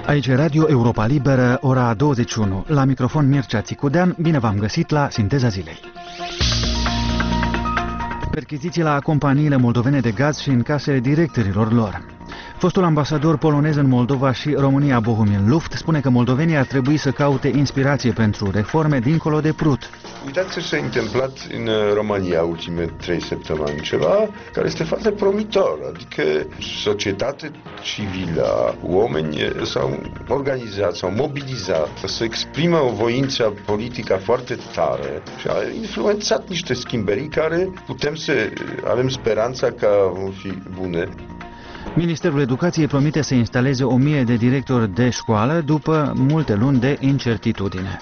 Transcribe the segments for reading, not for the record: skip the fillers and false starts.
Aici e Radio Europa Liberă, ora 21. La microfon Mircea Țicudean, bine v-am găsit la Sinteza Zilei. Perchiziții la companiile moldovene de gaz și în casele directorilor lor. Fostul ambasador polonez în Moldova și România, Bohumil Luft, spune că moldovenii ar trebui să caute inspirație pentru reforme dincolo de Prut. Uitați ce s-a întâmplat în România ultimele 3 săptămâni, ceva care este foarte promitor, adică societate civilă, oameni s-au organizat, s-au mobilizat, să exprimă o voință politică foarte tare și a influențat niște schimbări care putem să avem speranța că vor fi bune. Ministerul Educației promite să instaleze 1000 de directori de școală după multe luni de incertitudine.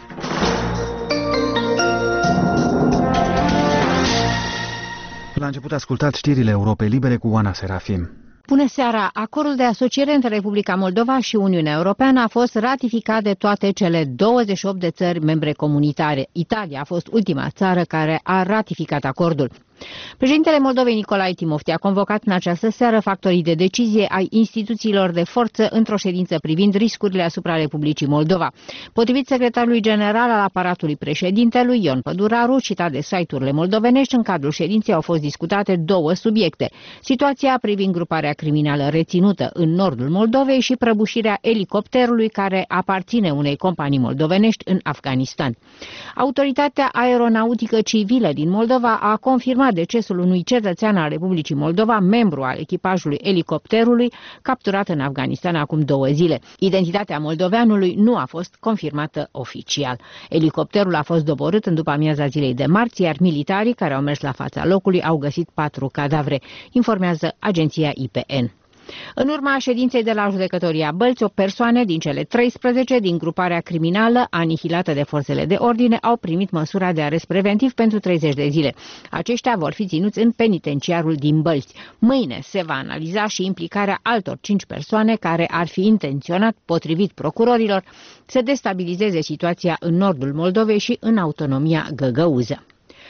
La început ascultați știrile Europei Libere cu Oana Serafim. Bună seara! Acordul de asociere între Republica Moldova și Uniunea Europeană a fost ratificat de toate cele 28 de țări membre comunitare. Italia a fost ultima țară care a ratificat acordul. Președintele Moldovei Nicolae Timofte a convocat în această seară factorii de decizie ai instituțiilor de forță într-o ședință privind riscurile asupra Republicii Moldova. Potrivit secretarului general al aparatului președintelui, Ion Păduraru, citat de site-urile moldovenești, în cadrul ședinței au fost discutate 2 subiecte: situația privind gruparea criminală reținută în nordul Moldovei și prăbușirea elicopterului care aparține unei companii moldovenești în Afganistan. Autoritatea aeronautică civilă din Moldova a confirmat decesul unui cetățean al Republicii Moldova, membru al echipajului elicopterului, capturat în Afganistan acum 2 zile. Identitatea moldoveanului nu a fost confirmată oficial. Elicopterul a fost doborât în după amiaza zilei de marți, iar militarii care au mers la fața locului au găsit 4 cadavre, informează agenția IPN. În urma ședinței de la judecătoria Bălți, o persoană din cele 13 din gruparea criminală anihilată de forțele de ordine au primit măsura de arest preventiv pentru 30 de zile. Aceștia vor fi ținuți în penitenciarul din Bălți. Mâine se va analiza și implicarea altor 5 persoane care ar fi intenționat, potrivit procurorilor, să destabilizeze situația în nordul Moldovei și în autonomia găgăuză.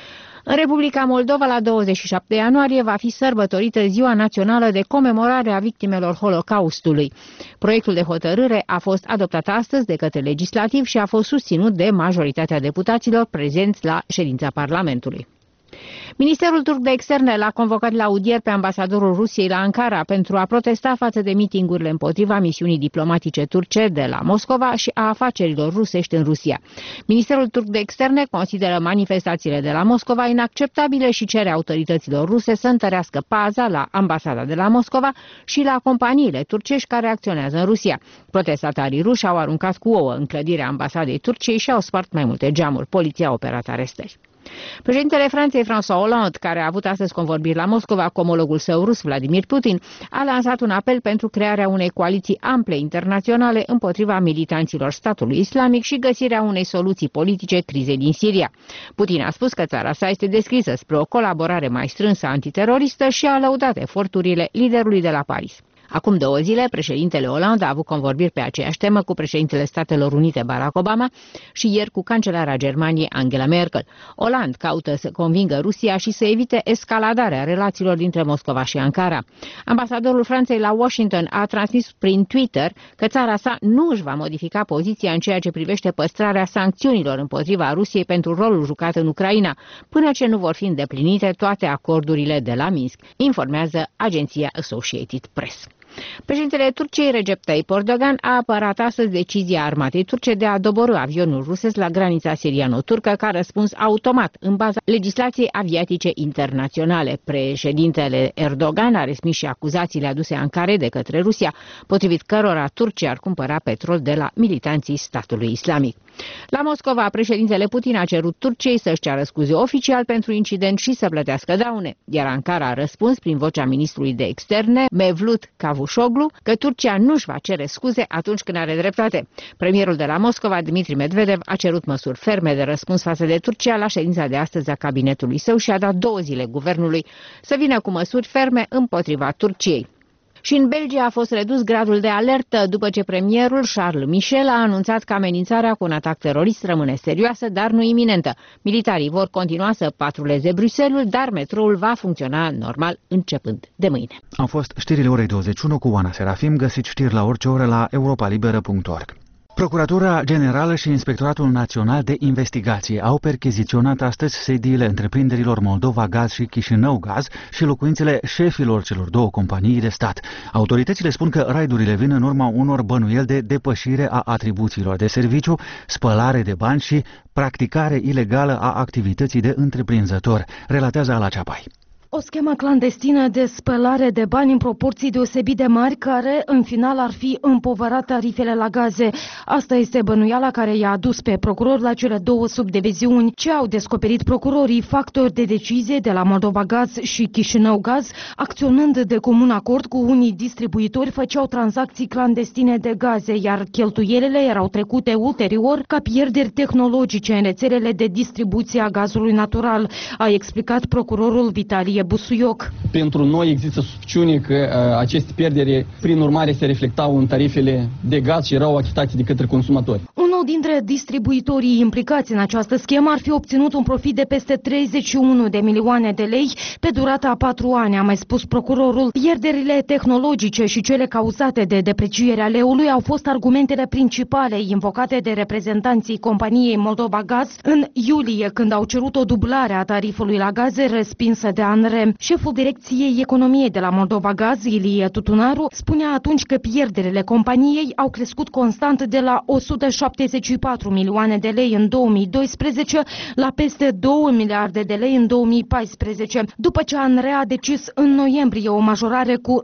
În Republica Moldova, la 27 ianuarie, va fi sărbătorită Ziua Națională de Comemorare a Victimelor Holocaustului. Proiectul de hotărâre a fost adoptat astăzi de către legislativ și a fost susținut de majoritatea deputaților prezenți la ședința Parlamentului. Ministerul turc de externe l-a convocat la audieri pe ambasadorul Rusiei la Ankara pentru a protesta față de mitingurile împotriva misiunii diplomatice turce de la Moscova și a afacerilor rusești în Rusia. Ministerul turc de externe consideră manifestațiile de la Moscova inacceptabile și cere autorităților ruse să întărească paza la ambasada de la Moscova și la companiile turcești care acționează în Rusia. Protestatarii ruși au aruncat cu ouă în clădirea ambasadei Turciei și au spart mai multe geamuri. Poliția a operat arestări. Președintele Franței, François Hollande, care a avut astăzi convorbiri la Moscova cu omologul său rus, Vladimir Putin, a lansat un apel pentru crearea unei coaliții ample internaționale împotriva militanților statului islamic și găsirea unei soluții politice crizei din Siria. Putin a spus că țara sa este deschisă spre o colaborare mai strânsă antiteroristă și a lăudat eforturile liderului de la Paris. Acum 2 zile, președintele Hollande a avut convorbiri pe aceeași temă cu președintele Statelor Unite, Barack Obama, și ieri cu cancelara Germaniei, Angela Merkel. Hollande caută să convingă Rusia și să evite escaladarea relațiilor dintre Moscova și Ankara. Ambasadorul Franței la Washington a transmis prin Twitter că țara sa nu își va modifica poziția în ceea ce privește păstrarea sancțiunilor împotriva Rusiei pentru rolul jucat în Ucraina, până ce nu vor fi îndeplinite toate acordurile de la Minsk, informează agenția Associated Press. Președintele Turciei, Recep Tayyip Erdogan, a apărat astăzi decizia armatei turce de a doborî avionul rusesc la granița siriano-turcă ca răspuns automat în baza legislației aviatice internaționale. Președintele Erdogan a respins și acuzațiile aduse Ankarei de către Rusia, potrivit cărora Turcia ar cumpăra petrol de la militanții statului islamic. La Moscova, președintele Putin a cerut Turciei să-și ceară scuze oficial pentru incident și să plătească daune, iar Ankara a răspuns prin vocea ministrului de externe, Mevlut Cavusoglu, că Turcia nu-și va cere scuze atunci când are dreptate. Premierul de la Moscova, Dmitri Medvedev, a cerut măsuri ferme de răspuns față de Turcia la ședința de astăzi a cabinetului său și a dat 2 zile guvernului să vină cu măsuri ferme împotriva Turciei. Și în Belgia a fost redus gradul de alertă după ce premierul Charles Michel a anunțat că amenințarea cu un atac terorist rămâne serioasă, dar nu iminentă. Militarii vor continua să patruleze Bruxelles, dar metroul va funcționa normal începând de mâine. Au fost știrile orei 21 cu Oana Serafim, găsiți știri la orice oră la europalibera.org. Procuratura Generală și Inspectoratul Național de Investigație au percheziționat astăzi sediile întreprinderilor Moldova Gaz și Chișinău Gaz și locuințele șefilor celor două companii de stat. Autoritățile spun că raidurile vin în urma unor bănuieli de depășire a atribuțiilor de serviciu, spălare de bani și practicare ilegală a activității de întreprinzător, relatează Ala Ceapai. O schemă clandestină de spălare de bani în proporții deosebit de mari, care în final ar fi împovărat tarifele la gaze. Asta este bănuiala care i-a adus pe procuror la cele două subdiviziuni. Ce au descoperit procurorii, factori de decizie de la Moldova Gaz și Chișinău Gaz, acționând de comun acord cu unii distribuitori, făceau tranzacții clandestine de gaze, iar cheltuielile erau trecute ulterior ca pierderi tehnologice în rețelele de distribuție a gazului natural, a explicat procurorul Vitalie Busuioc. Pentru noi există suspiciune că aceste pierderi, prin urmare, se reflectau în tarifele de gaz și erau achitate de către consumatori. Unul dintre distribuitorii implicați în această schemă ar fi obținut un profit de peste 31 de milioane de lei pe durata a 4 ani, a mai spus procurorul. Pierderile tehnologice și cele cauzate de deprecierea leului au fost argumentele principale invocate de reprezentanții companiei Moldova Gaz în iulie, când au cerut o dublare a tarifului la gaze respinsă de ANRE. Șeful Direcției Economiei de la Moldova Gaz, Ilie Tutunaru, spunea atunci că pierderile companiei au crescut constant de la 174 milioane de lei în 2012 la peste 2 miliarde de lei în 2014, după ce ANRE a decis în noiembrie o majorare cu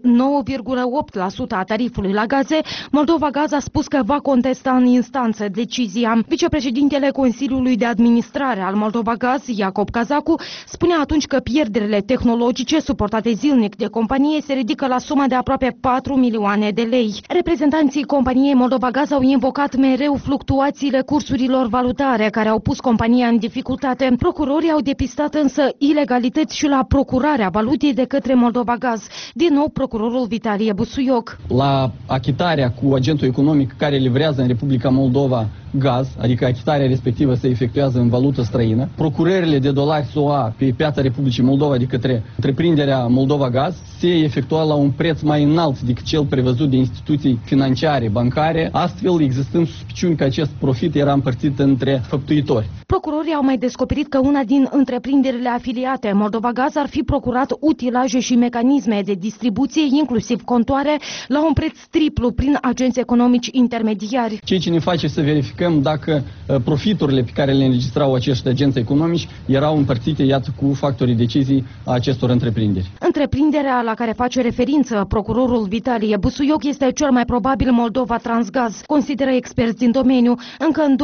9,8% a tarifului la gaze. Moldova Gaz a spus că va contesta în instanță decizia. Vicepreședintele Consiliului de Administrare al Moldova Gaz, Iacob Cazacu, spunea atunci că pierderile tehnologice suportate zilnic de companie se ridică la suma de aproape 4 milioane de lei. Reprezentanții companiei Moldova Gaz au invocat mereu fluctuațiile cursurilor valutare care au pus compania în dificultate. Procurorii au depistat însă ilegalități și la procurarea valutei de către Moldova Gaz. Din nou, procurorul Vitalie Busuioc. La achitarea cu agentul economic care livrează în Republica Moldova gaz, adică achitarea respectivă se efectuează în valută străină, procurările de dolari SUA pe piața Republicii Moldova de către întreprinderea Moldova Gaz se efectua la un preț mai înalt decât cel prevăzut de instituții financiare, bancare, astfel existând suspiciuni că acest profit era împărțit între făptuitori. Procurorii au mai descoperit că una din întreprinderile afiliate Moldova Gaz ar fi procurat utilaje și mecanisme de distribuție, inclusiv contoare, la un preț triplu prin agenți economici intermediari. Ceea ce ne face să verificăm dacă profiturile pe care le înregistrau acești agenți economici erau împărțite, iată, cu factorii decizii a acestor întreprinderi. Întrebrinderea la care face referință procurorul Vitalie Busuioc este cel mai probabil Moldova Transgaz, consideră experți din domeniu. Încă în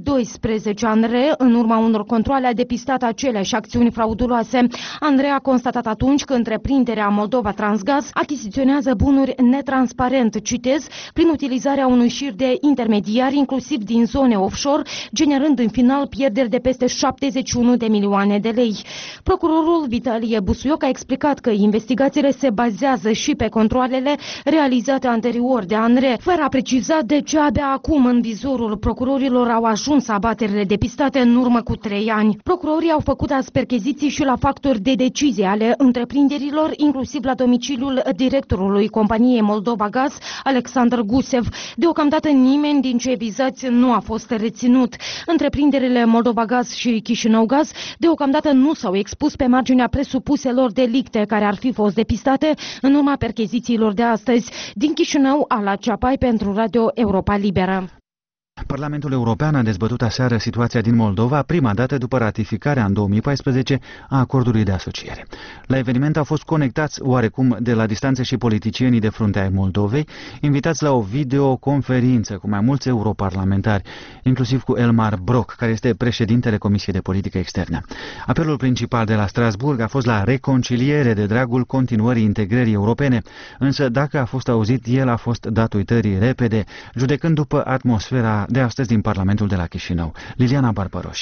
2012, ANRE, în urma unor controale, a depistat aceleași acțiuni frauduloase. ANRE a constatat atunci că întreprinderea Moldova Transgaz achiziționează bunuri netransparent, citez, prin utilizarea unui șir de intermediari, inclusiv din zone offshore, generând în final pierderi de peste 71 de milioane de lei. Procurorul Vitalie Busuioc a explicat că investigațiile se bazează și pe controalele realizate anterior de ANRE, fără a preciza de ce abia acum în vizorul procurorilor au ajuns abaterile depistate în urmă cu 3 ani. Procurorii au făcut azi percheziții și la factori de decizie ale întreprinderilor, inclusiv la domiciliul directorului companiei Moldova Gaz, Alexandru Gusev. Deocamdată nimeni din cei vizați nu a fost reținut. Întreprinderile Moldova Gaz și Chișinău Gaz deocamdată nu s-au expus pe marginea presupuselor delicte care ar fi fost depistate în urma perchezițiilor de astăzi. Din Chișinău, Ala Ceapai pentru Radio Europa Liberă. Parlamentul European a dezbătut aseară situația din Moldova, prima dată după ratificarea în 2014 a acordului de asociere. La eveniment au fost conectați oarecum de la distanță și politicienii de frunte ai Moldovei, invitați la o videoconferință cu mai mulți europarlamentari, inclusiv cu Elmar Brok, care este președintele Comisiei de Politică Externă. Apelul principal de la Strasbourg a fost la reconciliere de dragul continuării integrării europene, însă dacă a fost auzit, el a fost dat uitării repede, judecând după atmosfera de astăzi din Parlamentul de la Chișinău. Liliana Barbaroșie.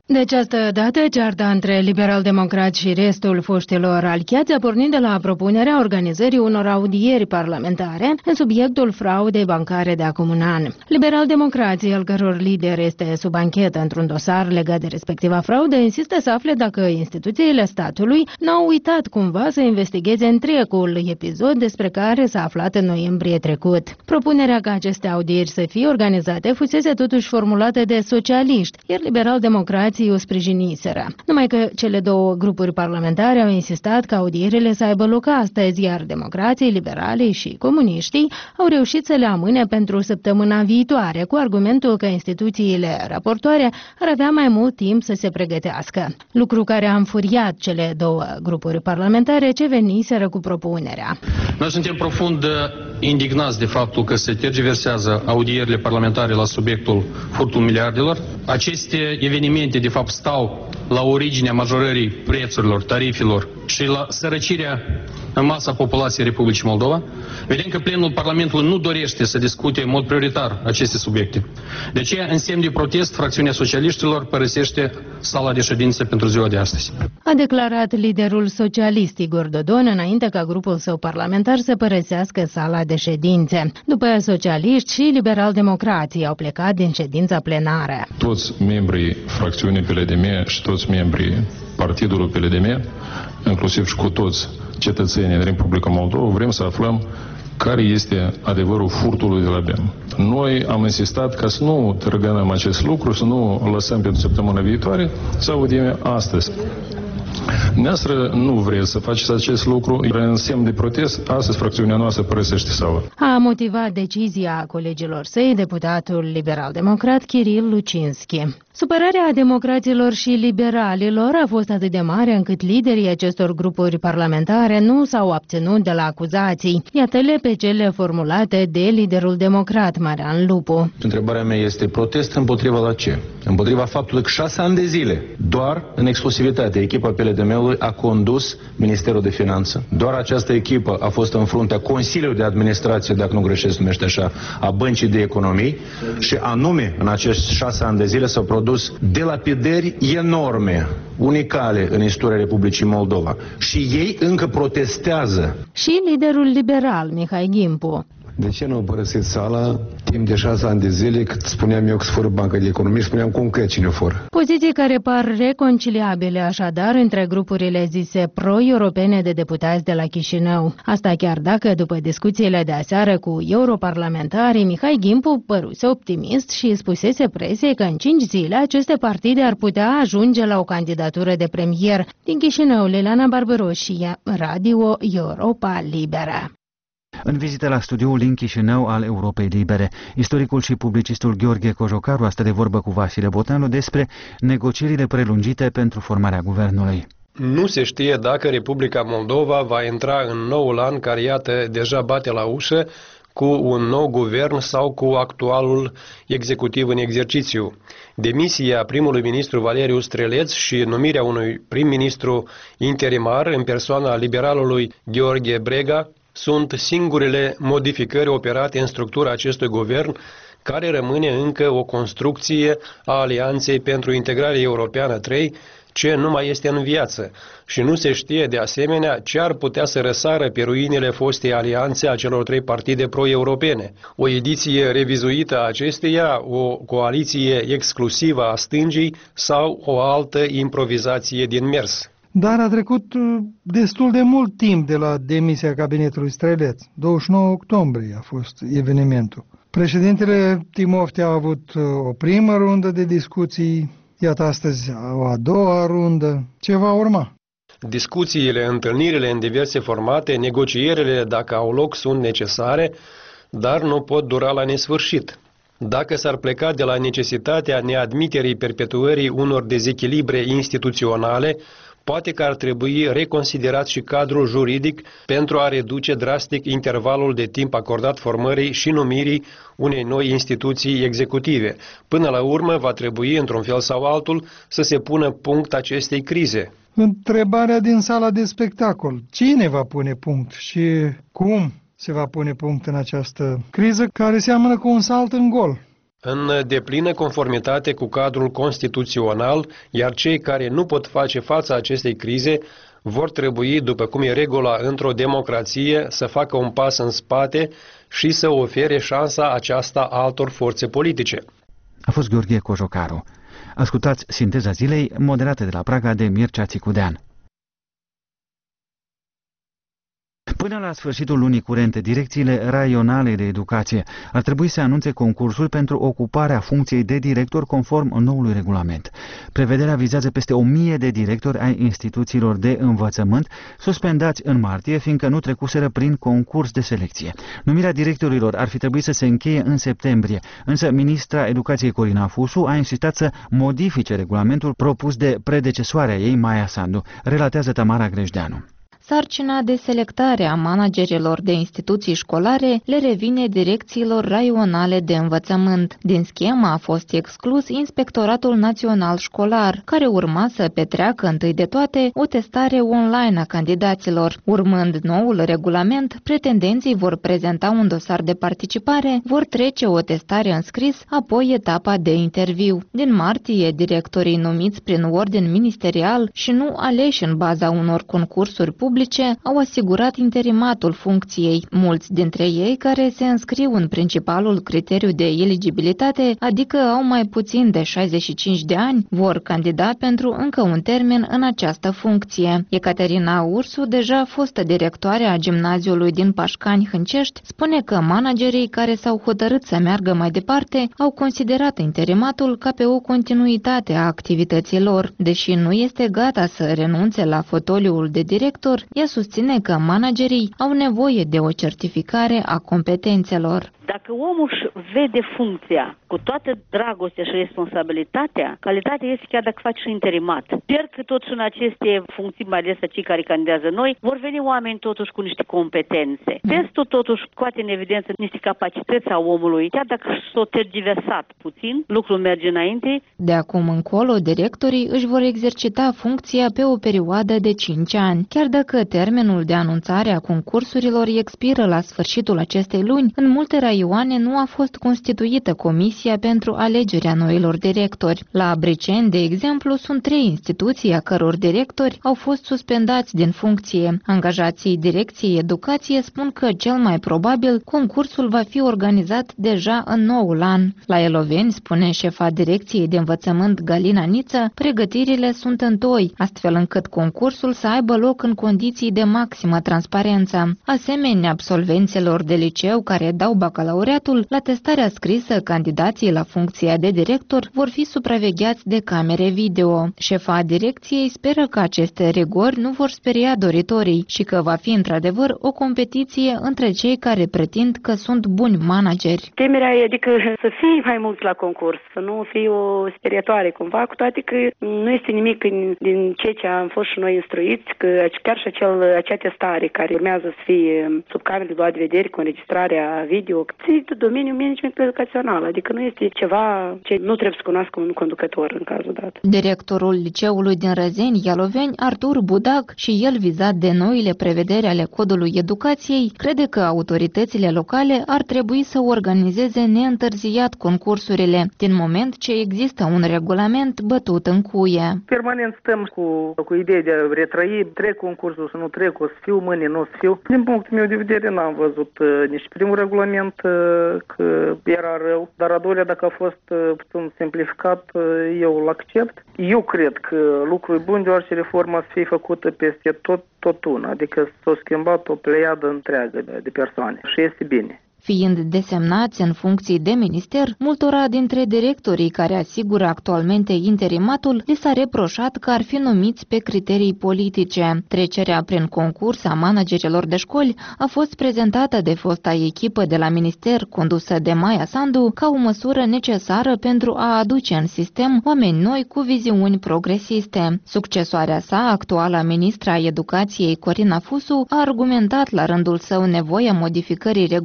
De această dată, cearta între liberal-democrați și restul foștilor aliați a pornit de la propunerea organizării unor audieri parlamentare în subiectul fraudei bancare de acum un an. Liberal-democrații, al căror lider este sub anchetă într-un dosar legat de respectiva fraudă, insistă să afle dacă instituțiile statului n-au uitat cumva să investigheze întregul episod despre care s-a aflat în noiembrie trecut. Propunerea ca aceste audieri să fie organizate fusese totuși formulată de socialiști, iar liberal-democrații o sprijiniseră. Numai că cele două grupuri parlamentare au insistat ca audierile să aibă loc astăzi, iar democrații, liberalii și comuniștii au reușit să le amâne pentru săptămâna viitoare, cu argumentul că instituțiile raportoare ar avea mai mult timp să se pregătească. Lucru care a înfuriat cele două grupuri parlamentare ce veniseră cu propunerea. Noi suntem profund indignați de faptul că se tergiversează audierile parlamentare la subiectul furtul miliardelor. Aceste evenimente de fapt stau la originea majorării prețurilor, tarifelor și la sărăcirea în masa populației Republicii Moldova. Vedem că plenul Parlamentului nu dorește să discute în mod prioritar aceste subiecte. De aceea, în semn de protest, fracțiunea socialiștilor părăsește sala de ședință pentru ziua de astăzi. A declarat liderul socialist Igor Dodon înainte ca grupul său parlamentar să părăsească sala de ședințe. După socialiști și liberal-democrații au plecat din ședința plenară. Toți membrii fracțiunii PLDM și toți membrii partidului PLDM, inclusiv și cu toți cetățenii din Republica Moldova, vrem să aflăm care este adevărul furtului de la BEM. Noi am insistat ca să nu tărgănăm acest lucru, să nu lăsăm pentru săptămâna viitoare, să audiem astăzi. Noastră nu vreți să faceți acest lucru, în semn de protest, astăzi fracțiunea noastră părăsește sala. A motivat decizia colegilor săi deputatul liberal-democrat Kiril Lucinski. Supărarea democraților și liberalilor a fost atât de mare încât liderii acestor grupuri parlamentare nu s-au abținut de la acuzații. Iată-le pe cele formulate de liderul democrat Marian Lupu. Întrebarea mea este protest împotriva la ce? Împotriva faptului că 6 ani de zile, doar în exclusivitate, echipa PLDM-ului a condus Ministerul de Finanțe. Doar această echipă a fost în fruntea Consiliului de Administrație, dacă nu greșesc numește așa, a Băncii de Economii și anume în acești 6 ani de zile s-au produs delapidări enorme, unicale în istoria Republicii Moldova. Și ei încă protestează. Și liderul liberal, Mihai Gimpu. De ce nu au părăsit sala timp de 6 ani de zile, cât spuneam eu că se fură Banca de Economie, spuneam cum că cine o fură. Poziții care par reconciliabile așadar între grupurile zise pro-europene de deputați de la Chișinău. Asta chiar dacă, după discuțiile de aseară cu europarlamentarii, Mihai Gimpu păruse optimist și spusese presiei că în 5 zile aceste partide ar putea ajunge la o candidatură de premier. Din Chișinău, Liliana Barbaroșie, Radio Europa Liberă. În vizită la studioul din Chișinău al Europei Libere, istoricul și publicistul Gheorghe Cojocaru a stat de vorbă cu Vasile Botanu despre negocierile prelungite pentru formarea guvernului. Nu se știe dacă Republica Moldova va intra în noul an care, iată, deja bate la ușă, cu un nou guvern sau cu actualul executiv în exercițiu. Demisia primului ministru Valeriu Streleț și numirea unui prim-ministru interimar în persoana liberalului Gheorghe Brega sunt singurele modificări operate în structura acestui guvern, care rămâne încă o construcție a Alianței pentru Integrare Europeană 3, ce nu mai este în viață și nu se știe de asemenea ce ar putea să răsară pe ruinele fostei alianțe a celor 3 partide pro-europene. O ediție revizuită a acesteia, o coaliție exclusivă a stângii sau o altă improvizație din mers. Dar a trecut destul de mult timp de la demisia cabinetului Streleț. 29 octombrie a fost evenimentul. Președintele Timofte a avut o primă rundă de discuții, iată astăzi o a doua rundă. Ce va urma? Discuțiile, întâlnirile în diverse formate, negocierile, dacă au loc, sunt necesare, dar nu pot dura la nesfârșit. Dacă s-ar pleca de la necesitatea neadmiterii perpetuării unor dezechilibre instituționale, poate că ar trebui reconsiderat și cadrul juridic pentru a reduce drastic intervalul de timp acordat formării și numirii unei noi instituții executive. Până la urmă, va trebui, într-un fel sau altul, să se pună punct acestei crize. Întrebarea din sala de spectacol. Cine va pune punct și cum se va pune punct în această criză care seamănă cu un salt în gol? în deplină conformitate cu cadrul constituțional, iar cei care nu pot face față acestei crize vor trebui, după cum e regula într-o democrație, să facă un pas în spate și să ofere șansa aceasta altor forțe politice. A fost Gheorghe Cojocaru. Ascultați Sinteza zilei, moderată de la Praga de Mircea Țicudean. Până la sfârșitul lunii curente, direcțiile raionale de educație ar trebui să anunțe concursul pentru ocuparea funcției de director conform noului regulament. Prevederea vizează peste 1000 de directori ai instituțiilor de învățământ, suspendați în martie, fiindcă nu trecuseră prin concurs de selecție. Numirea directorilor ar fi trebuit să se încheie în septembrie, însă ministra Educației Corina Fusu a insistat să modifice regulamentul propus de predecesoarea ei, Maia Sandu, relatează Tamara Grejdeanu. Sarcina de selectare a managerilor de instituții școlare le revine direcțiilor raionale de învățământ. Din schemă a fost exclus Inspectoratul Național Școlar, care urma să petreacă întâi de toate o testare online a candidaților. Urmând noul regulament, pretendenții vor prezenta un dosar de participare, vor trece o testare în scris, apoi etapa de interviu. Din martie, directorii numiți prin ordin ministerial și nu aleși în baza unor concursuri publice au asigurat interimatul funcției. Mulți dintre ei care se înscriu în principalul criteriu de eligibilitate, adică au mai puțin de 65 de ani, vor candida pentru încă un termen în această funcție. Ecaterina Ursu, deja fostă directoare a gimnaziului din Pașcani-Hâncești, spune că managerii care s-au hotărât să meargă mai departe au considerat interimatul ca pe o continuitate a activităților. Deși nu este gata să renunțe la fotoliul de director, ea susține că managerii au nevoie de o certificare a competențelor. Dacă omul își vede funcția cu toată dragostea și responsabilitatea, calitatea este chiar dacă faci și interimat. Sper că totuși în aceste funcții, mai ales cei care candidează noi, vor veni oameni totuși cu niște competențe. Testul totuși scoate în evidență niște capacități a omului, chiar dacă s-o tergiversat puțin, lucrul merge înainte. De acum încolo, directorii își vor exercita funcția pe o perioadă de 5 ani. Chiar dacă termenul de anunțare a concursurilor expiră la sfârșitul acestei luni, în multe raioane nu a fost constituită comisia pentru alegerea noilor directori. La Briceni, de exemplu, sunt 3 instituții a căror directori au fost suspendați din funcție. Angajații Direcției Educație spun că cel mai probabil concursul va fi organizat deja în noul an. La Eloveni, spune șefa Direcției de Învățământ Galina Niță, pregătirile sunt întoi, astfel încât concursul să aibă loc în condiții de maximă transparență. Asemenea, absolvenților de liceu care dau bacalaureatul, la testarea scrisă, candidații la funcția de director vor fi supravegheați de camere video. Șefa direcției speră că aceste rigori nu vor speria doritorii și că va fi într-adevăr o competiție între cei care pretind că sunt buni manageri. Temerea e adică să fie mai mulți la concurs, să nu fie o sperietoare cumva, cu toate că nu este nimic din ceea ce am fost și noi instruiți, că chiar și acea testare care urmează să fie sub camerele luat de vedere cu înregistrarea video, ține de domeniul management educațional, adică nu este ceva ce nu trebuie să cunoască un conducător în cazul dat. Directorul liceului din Răzeni, Ialoveni, Artur Budac, și el vizat de noile prevederi ale codului educației, crede că autoritățile locale ar trebui să organizeze neîntârziat concursurile, din moment ce există un regulament bătut în cuie. Permanent stăm cu ideea de a retrăi, trec concursul și nu trec, o să fiu mâine, nu o să fiu. Din punctul meu de vedere n-am văzut nici primul regulament că era rău, dar a doilea, dacă a fost puțin simplificat, eu îl accept. Eu cred că lucrul e bun, deoarece reforma să fie făcută peste tot una, adică s-a schimbat o pleiadă întreagă de persoane și este bine. Fiind desemnați în funcții de minister, multora dintre directorii care asigură actualmente interimatul li s-a reproșat că ar fi numiți pe criterii politice. Trecerea prin concurs a managerilor de școli a fost prezentată de fosta echipă de la minister condusă de Maia Sandu ca o măsură necesară pentru a aduce în sistem oameni noi cu viziuni progresiste. Succesoarea sa, actuala ministra Educației Corina Fusu, a argumentat la rândul său nevoia modificării regulamentului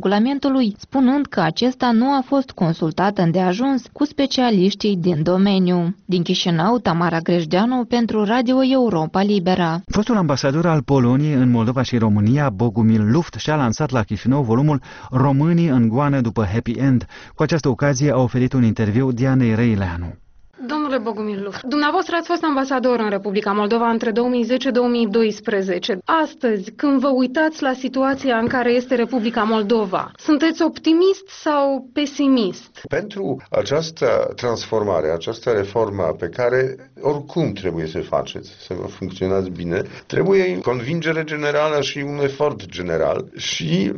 statului, spunând că acesta nu a fost consultat îndeajuns cu specialiștii din domeniu. Din Chișinău, Tamara Grejdeanu pentru Radio Europa Libera. Fostul ambasador al Poloniei în Moldova și România, Bogumil Luft, și-a lansat la Chișinău volumul Românii în goană după Happy End. Cu această ocazie a oferit un interviu Dianei Răileanu. Domnule Bogumil Luft, dumneavoastră ați fost ambasador în Republica Moldova între 2010-2012. Astăzi, când vă uitați la situația în care este Republica Moldova, sunteți optimist sau pesimist? Pentru această transformare, această reformă pe care oricum trebuie să faceți, să funcționați bine, trebuie convingere generală și un efort general și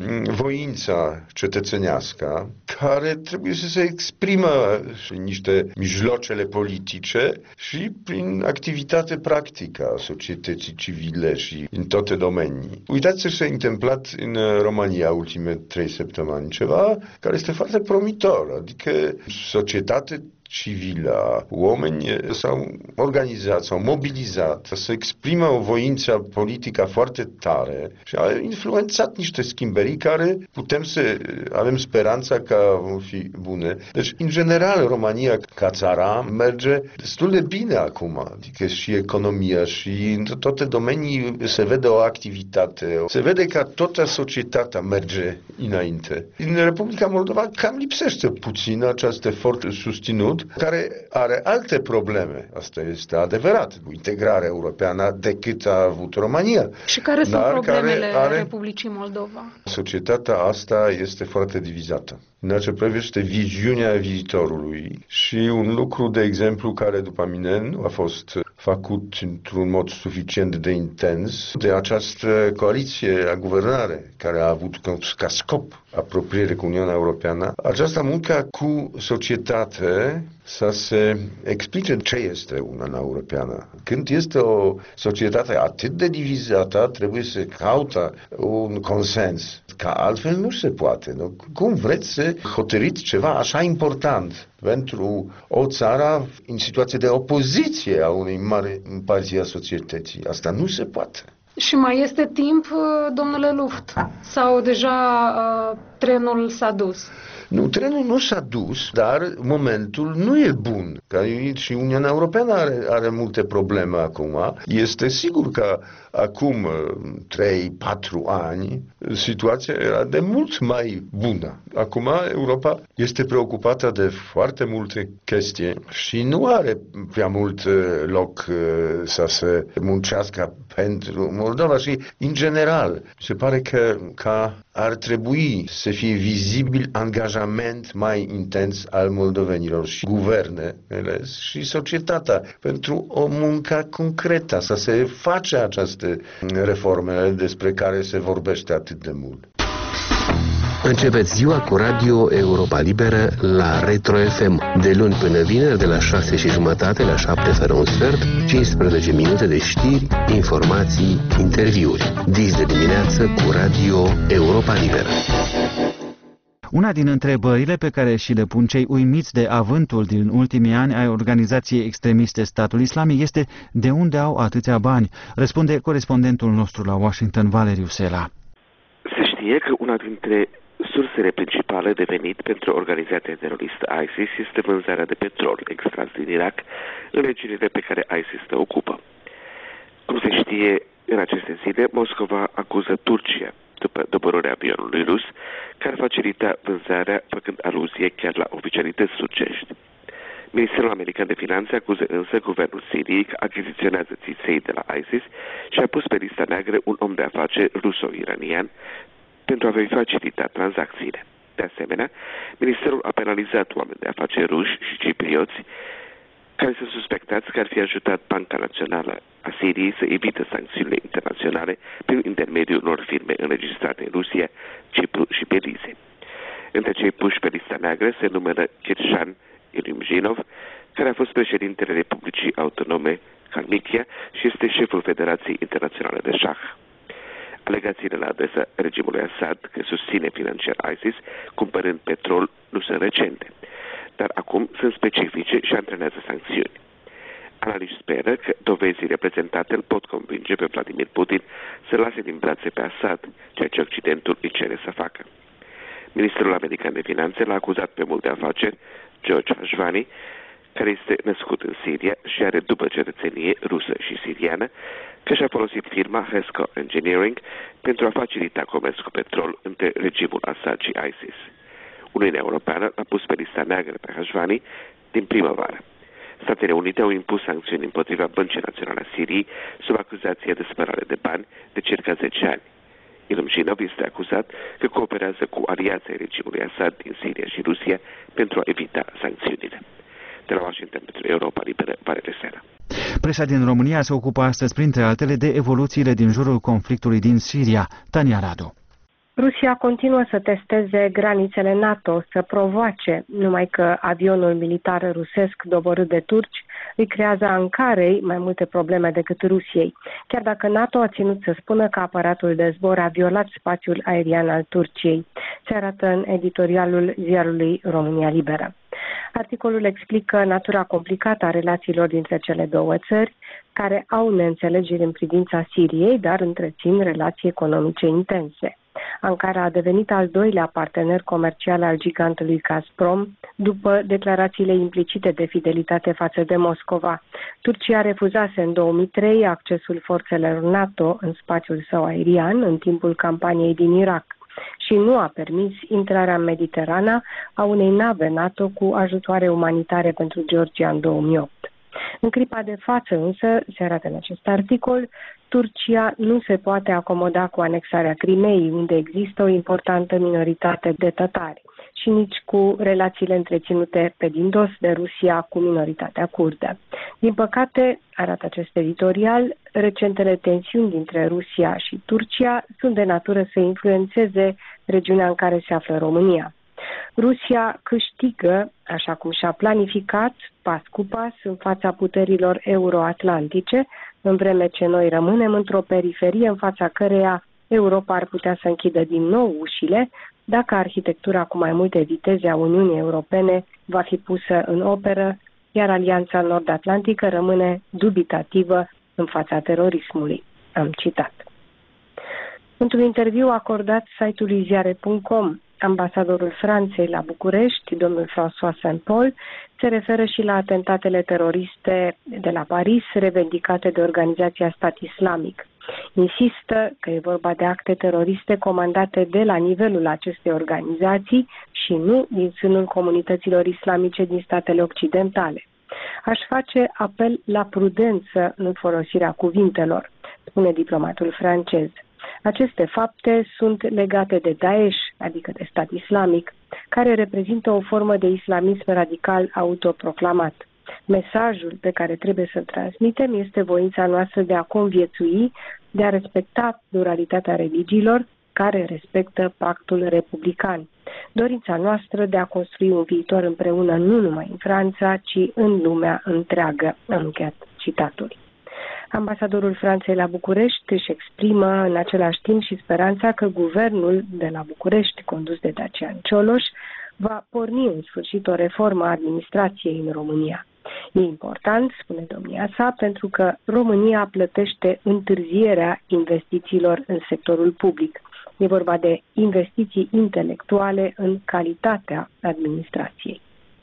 voința cetățenească care trebuie să se exprimă în niște mijloacele politice și prin activitate practică a societății civile și în toate domenii. Uitați ce s-a întâmplat în România ultimele 3 săptămâni, ceva care este foarte promitor, adică societate civilă, oameni s-au organizat, s-au mobilizat să exprimă o voință politică foarte tare și a influențat niște schimbări care putem să avem speranța că vor fi bune. Deci, în general, România ca țara merge destul de bine acum, adică și economia și în toate domenii se vede o activitate, se vede că toată societatea merge înainte. În Republica Moldova cam lipsește puțin acest efort susținut care are alte probleme. Asta este adevărat, cu integrarea europeană decât a avut România. Și care sunt problemele Republicii Moldova? Societatea asta este foarte divizată. În ce privește viziunea viitorului și un lucru, de exemplu, care după mine nu a fost făcut într-un mod suficient de intens, de această coaliție a guvernare care a avut ca scop apropiere cu Uniunea Europeană, această muncă cu societate să se explice ce este Uniunea Europeană. Când este o societate atât de divizată, trebuie să caută un consens, că altfel nu se poate. Nu? Cum vreți să hotărâți ceva așa important pentru o țară în situație de opoziție a unei mari părți a societății? Asta nu se poate. Și mai este timp, domnule Luft? Sau deja trenul s-a dus? Nu, trenul nu s-a dus, dar momentul nu e bun. Că și Uniunea Europeană are multe probleme acum. Este sigur că acum 3-4 ani situația era de mult mai bună. Acum Europa este preocupată de foarte multe chestii și nu are prea mult loc să se muncească pentru Moldova și în general se pare că ar trebui să fie vizibil angajament mai intens al moldovenilor și guvernele și societatea pentru o muncă concretă, să se face aceste reforme despre care se vorbește atât de mult. Începeți ziua cu Radio Europa Liberă la Retro FM. De luni până vineri, de la 6:30 la 7:45, 15 minute de știri, informații, interviuri. Dis de dimineață cu Radio Europa Liberă. Una din întrebările pe care și le pun cei uimiți de avântul din ultimii ani ai organizației extremiste Statul Islamic este de unde au atâția bani, răspunde corespondentul nostru la Washington, Valeriu Sela. Se știe că una dintre sursele principale de venit pentru organizația teroristă ISIS este vânzarea de petrol extras din Irak în regiunile pe care ISIS le ocupă. Cum se știe, în aceste zile, Moscova acuză Turcia după doborârea avionului rus, care facilita vânzarea, făcând aluzie chiar la oficialități turcești. Ministerul American de Finanțe acuză însă guvernul Siriei că achiziționează țiței de la ISIS și a pus pe lista neagră un om de afaceri ruso-iranian pentru a vei facilita tranzacțiile. De asemenea, ministerul a penalizat oameni de afaceri ruși și ciprioți care sunt suspectați că ar fi ajutat Banca Națională a Siriei să evite sancțiunile internaționale prin intermediul unor firme înregistrate în Rusia, Cipru și Belize. Între cei puși pe lista neagră se numără Kirshan Ilimjinov, care a fost președintele Republicii Autonome Kalmykia și este șeful Federației Internaționale de Șah. Alegațiile la adresa regimului Assad că susține financiar ISIS cumpărând petrol nu sunt recente, dar acum sunt specifice și antrenează sancțiuni. Analiști speră că dovezile prezentate îl pot convinge pe Vladimir Putin să lase din brațe pe Assad, ceea ce Occidentul îi cere să facă. Ministrul american de finanțe l-a acuzat pe mult de afaceri, George Hashvani, care este născut în Siria și are după cetățenie rusă și siriană, că și-a folosit firma Hesco Engineering pentru a facilita comerț cu petrol între regimul Assad și ISIS. Uniunea Europeană l-a pus pe lista neagră pe Hashvani din primăvară. Statele Unite au impus sancțiuni împotriva Băncii Naționale a Siriei sub acuzație de spălare de bani de circa 10 ani. Ilumșinov este acuzat că cooperează cu aliații regimului Assad din Siria și Rusia pentru a evita sancțiunile. De la Washington pentru Europa Liberă, Varele Sera. Presa din România se ocupă astăzi, printre altele, de evoluțiile din jurul conflictului din Siria. Tania Radu. Rusia continuă să testeze granițele NATO, să provoace, numai că avionul militar rusesc doborât de turci îi creează Ankarei mai multe probleme decât Rusiei, chiar dacă NATO a ținut să spună că aparatul de zbor a violat spațiul aerian al Turciei. Se arată în editorialul ziarului România Liberă. Articolul explică natura complicată a relațiilor dintre cele două țări, care au neînțelegeri în privința Siriei, dar întrețin relații economice intense. Ankara a devenit al doilea partener comercial al gigantului Gazprom, după declarațiile implicite de fidelitate față de Moscova. Turcia refuzase în 2003 accesul forțelor NATO în spațiul său aerian în timpul campaniei din Irak și nu a permis intrarea în Mediterana a unei nave NATO cu ajutoare umanitare pentru Georgia în 2008. În clipa de față însă, se arată în acest articol, Turcia nu se poate acomoda cu anexarea Crimeei, unde există o importantă minoritate de tatari, și nici cu relațiile întreținute pe din dos de Rusia cu minoritatea kurdă. Din păcate, arată acest editorial, recentele tensiuni dintre Rusia și Turcia sunt de natură să influențeze regiunea în care se află România. Rusia câștigă, așa cum și-a planificat, pas cu pas în fața puterilor euroatlantice, în vreme ce noi rămânem într-o periferie în fața căreia Europa ar putea să închidă din nou ușile dacă arhitectura cu mai multe viteze a Uniunii Europene va fi pusă în operă, iar Alianța Nord-Atlantică rămâne dubitativă în fața terorismului. Am citat. Într-un interviu acordat site-ului ziare.com, ambasadorul Franței la București, domnul François Saint-Paul, se referă și la atentatele teroriste de la Paris, revendicate de Organizația Stat Islamic. Insistă că e vorba de acte teroriste comandate de la nivelul acestei organizații și nu din sânul comunităților islamice din statele occidentale. Aș face apel la prudență în folosirea cuvintelor, spune diplomatul francez. Aceste fapte sunt legate de Daesh, adică de stat islamic, care reprezintă o formă de islamism radical autoproclamat. Mesajul pe care trebuie să-l transmitem este voința noastră de a conviețui, de a respecta pluralitatea religiilor, care respectă pactul republican. Dorința noastră de a construi un viitor împreună nu numai în Franța, ci în lumea întreagă. Am încheiat citatul. Ambasadorul Franței la București își exprimă în același timp și speranța că guvernul de la București, condus de Dacian Cioloș, va porni în sfârșit o reformă a administrației în România. E important, spune domnia sa, pentru că România plătește întârzierea investițiilor în sectorul public. E vorba de investiții intelectuale în calitatea administrației.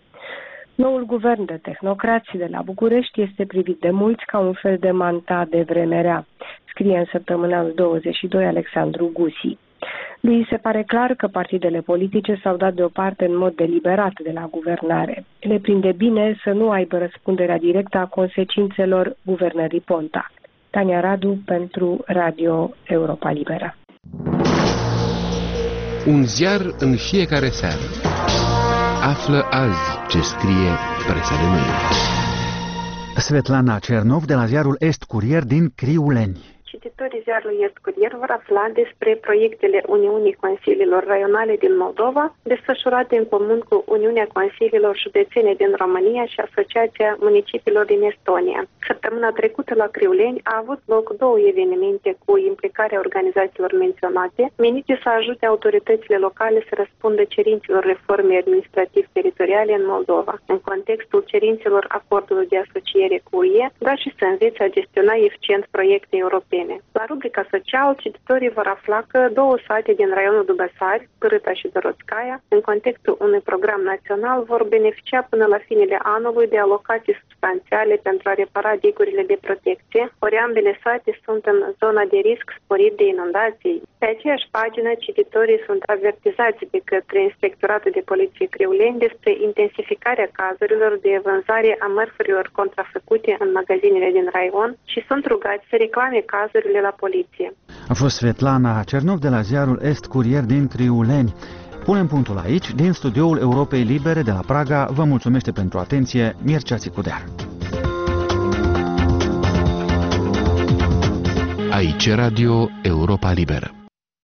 Noul guvern de tehnocrați de la București este privit de mulți ca un fel de manta de vreme rea, scrie în săptămânalul 22 Alexandru Gusi. Lui se pare clar că partidele politice s-au dat deoparte în mod deliberat de la guvernare. Le prinde bine să nu aibă răspunderea directă a consecințelor guvernării Ponta. Tania Radu pentru Radio Europa Liberă. Un ziar în fiecare seară. Află azi ce scrie presa de mâine. Svetlana Cernov de la ziarul Est Curier din Criuleni. Cititorii ziarului Est Curier vor afla despre proiectele Uniunii Consiliilor Raionale din Moldova, desfășurate în comun cu Uniunea Consiliilor Județene din România și Asociația Municipiilor din Estonia. Săptămâna trecută la Criuleni a avut loc două evenimente cu implicarea organizațiilor menționate, menite să ajute autoritățile locale să răspundă cerințelor reformei administrativ-teritoriale în Moldova, în contextul cerințelor acordului de asociere cu UE, dar și să învețe a gestiona eficient proiecte europene. La rubrica social, cititorii vor afla că 2 sate din raionul Dubăsari, Pârâta și Dorotskaia, în contextul unui program național, vor beneficia până la finele anului de alocații substanțiale pentru a repara digurile de protecție, ori ambele sate sunt în zona de risc sporit de inundații. Pe aceeași pagină, cititorii sunt avertizați de către Inspectoratul de Poliție Crăuleni despre intensificarea cazurilor de vânzare a mărfurilor contrafăcute în magazinele din raion și sunt rugați să reclame cazurile la poliție. A fost Svetlana Cernov de la ziarul Est Curier din Criuleni. Punem punctul aici. Din studioul Europei Libere de la Praga vă mulțumește pentru atenție Mircea Țicudear. Aici Radio Europa Liberă.